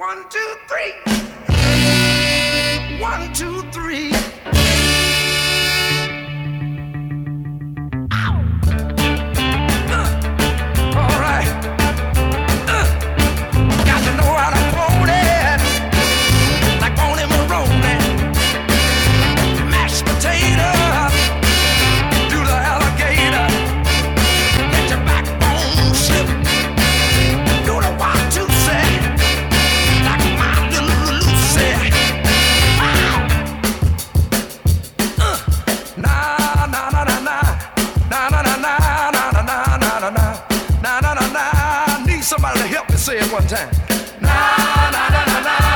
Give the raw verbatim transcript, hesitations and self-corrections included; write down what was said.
One, two, three. One, two, three. Ow. Uh, all right. Uh, got to know how to hold it, like Bonnie Maroney. Mashed potato, do the alligator. Let your backbone slip. Do the one, two, say, like my little Lucy. Wow. Uh, na na na na na na na na na na na na na na na na na na. Need somebody to help me say it one time. Na na na na na.